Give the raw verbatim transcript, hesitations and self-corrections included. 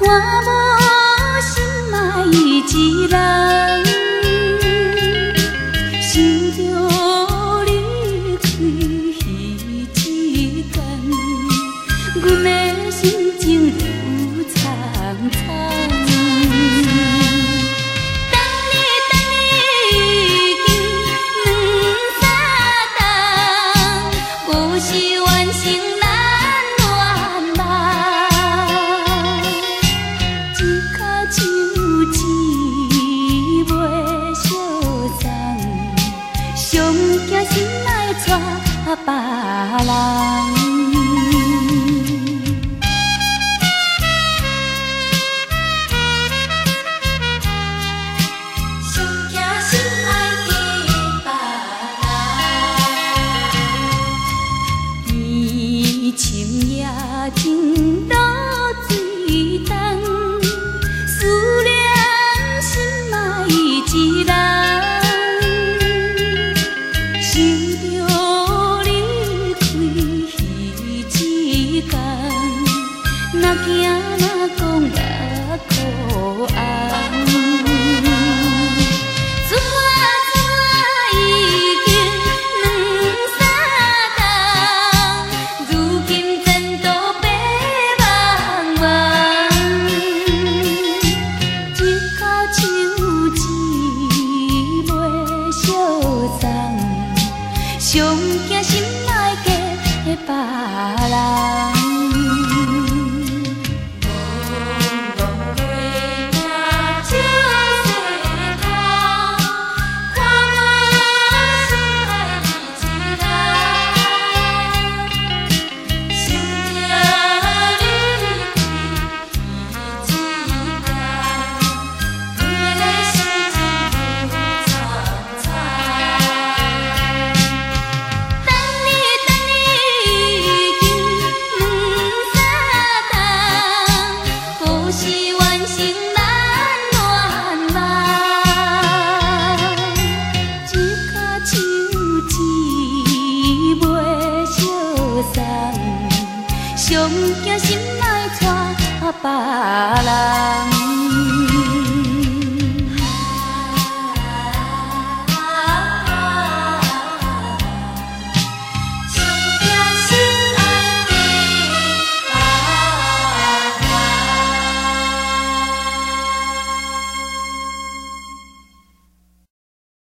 无心爱一人，想着你开彼一天，阮的心情愈苍苍。等你等你已经两三冬，有时怨心难乱梦。一脚手指袂相送，上惊心爱带别人。深夜情到水东，思念心爱一人，想着你开彼一天，若惊若讲目苦红。上惊心爱嫁别人。上惊心爱带别人。